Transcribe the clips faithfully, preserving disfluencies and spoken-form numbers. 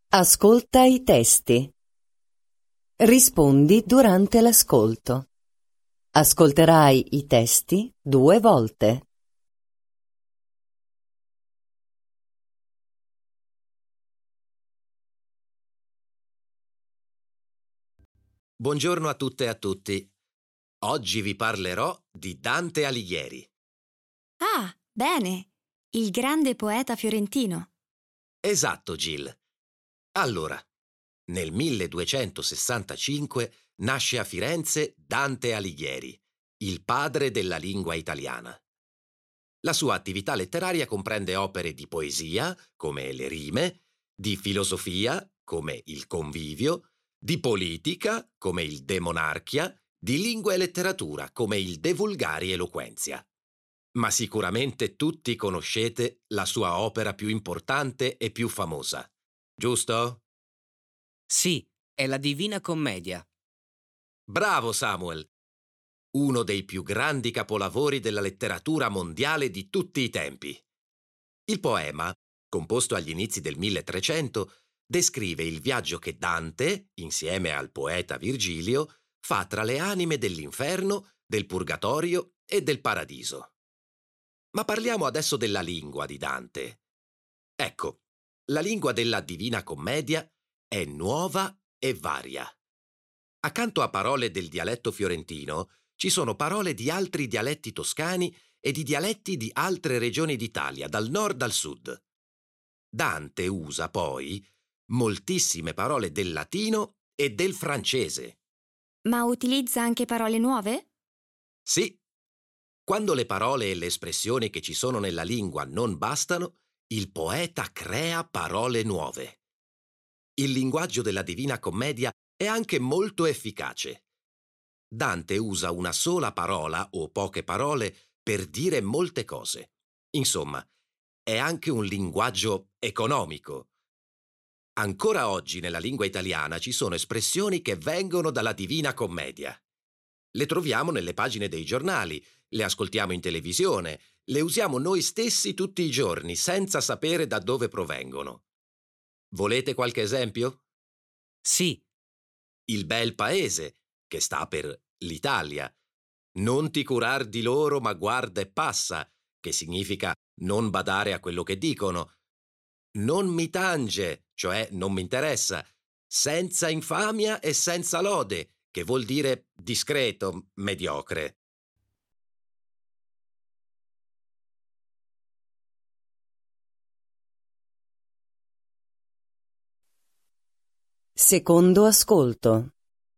Ascolta i testi. Rispondi durante l'ascolto. Ascolterai i testi due volte. Buongiorno a tutte e a tutti. Oggi vi parlerò di Dante Alighieri. Ah, bene! Il grande poeta fiorentino. Esatto, Jill. Allora, nel milleduecentosessantacinque nasce a Firenze Dante Alighieri, il padre della lingua italiana. La sua attività letteraria comprende opere di poesia, come le rime, di filosofia, come il Convivio, di politica, come il De Monarchia, di lingua e letteratura, come il De Vulgari Eloquenzia. Ma sicuramente tutti conoscete la sua opera più importante e più famosa, giusto? Sì, è la Divina Commedia. Bravo Samuel! Uno dei più grandi capolavori della letteratura mondiale di tutti i tempi. Il poema, composto agli inizi del milletrecento, descrive il viaggio che Dante, insieme al poeta Virgilio, fa tra le anime dell'inferno, del purgatorio e del paradiso. Ma parliamo adesso della lingua di Dante. Ecco, la lingua della Divina Commedia è nuova e varia. Accanto a parole del dialetto fiorentino, ci sono parole di altri dialetti toscani e di dialetti di altre regioni d'Italia, dal nord al sud. Dante usa poi moltissime parole del latino e del francese. Ma utilizza anche parole nuove? Sì, quando le parole e le espressioni che ci sono nella lingua non bastano, il poeta crea parole nuove. Il linguaggio della Divina Commedia è anche molto efficace. Dante usa una sola parola o poche parole per dire molte cose. Insomma, è anche un linguaggio economico. Ancora oggi nella lingua italiana ci sono espressioni che vengono dalla Divina Commedia. Le troviamo nelle pagine dei giornali, le ascoltiamo in televisione, le usiamo noi stessi tutti i giorni senza sapere da dove provengono. Volete qualche esempio? Sì, Il bel paese, che sta per l'Italia. Non ti curar di loro, ma guarda e passa, che significa non badare a quello che dicono. Non mi tange, cioè non mi interessa. Senza infamia e senza lode, che vuol dire discreto, mediocre. Secondo ascolto.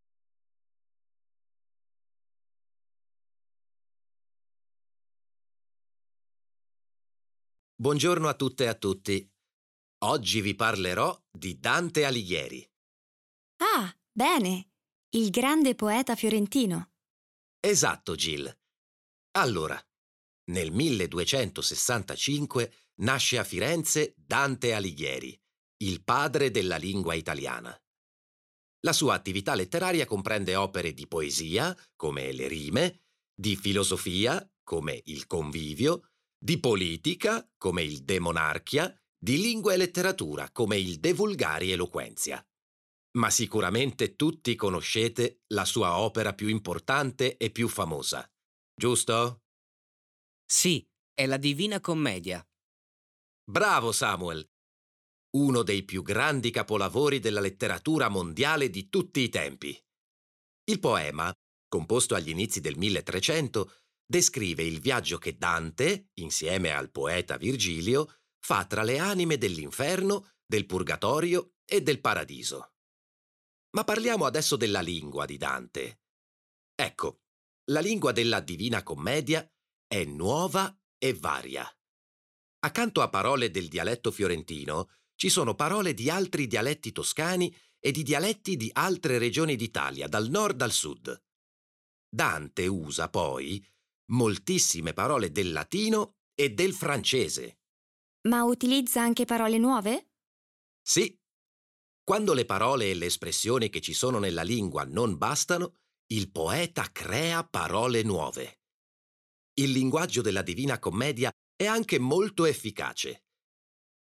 Buongiorno a tutte e a tutti. Oggi vi parlerò di Dante Alighieri. Ah, bene! Il grande poeta fiorentino. Esatto, Jill. Allora, nel milleduecentosessantacinque nasce a Firenze Dante Alighieri, il padre della lingua italiana. La sua attività letteraria comprende opere di poesia, come le rime, di filosofia, come il Convivio, di politica, come il De Monarchia, di lingua e letteratura, come il De Vulgari Eloquenzia. Ma sicuramente tutti conoscete la sua opera più importante e più famosa, giusto? sì, è la Divina Commedia. Bravo Samuel! Uno dei più grandi capolavori della letteratura mondiale di tutti i tempi. Il poema, composto agli inizi del milletrecento, descrive il viaggio che Dante, insieme al poeta Virgilio, fa tra le anime dell'inferno, del purgatorio e del paradiso. Ma parliamo adesso della lingua di Dante. Ecco, la lingua della Divina Commedia è nuova e varia. Accanto a parole del dialetto fiorentino, ci sono parole di altri dialetti toscani e di dialetti di altre regioni d'Italia, dal nord al sud. Dante usa poi moltissime parole del latino e del francese. Ma utilizza anche parole nuove? Sì, quando le parole e le espressioni che ci sono nella lingua non bastano, il poeta crea parole nuove. Il linguaggio della Divina Commedia è anche molto efficace.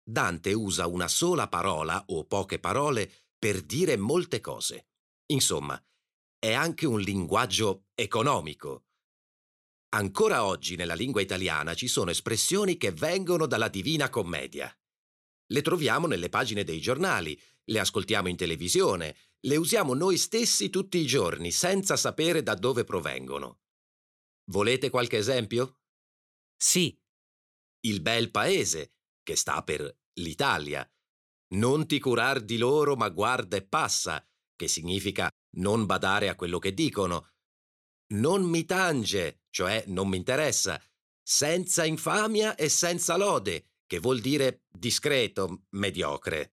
Dante usa una sola parola o poche parole per dire molte cose. Insomma, è anche un linguaggio economico. Ancora oggi nella lingua italiana ci sono espressioni che vengono dalla Divina Commedia. Le troviamo nelle pagine dei giornali, le ascoltiamo in televisione, le usiamo noi stessi tutti i giorni senza sapere da dove provengono. Volete qualche esempio? Sì, Il bel paese, che sta per l'Italia. Non ti curar di loro, ma guarda e passa, che significa non badare a quello che dicono. Non mi tange, cioè non mi interessa. Senza infamia e senza lode, che vuol dire discreto, mediocre.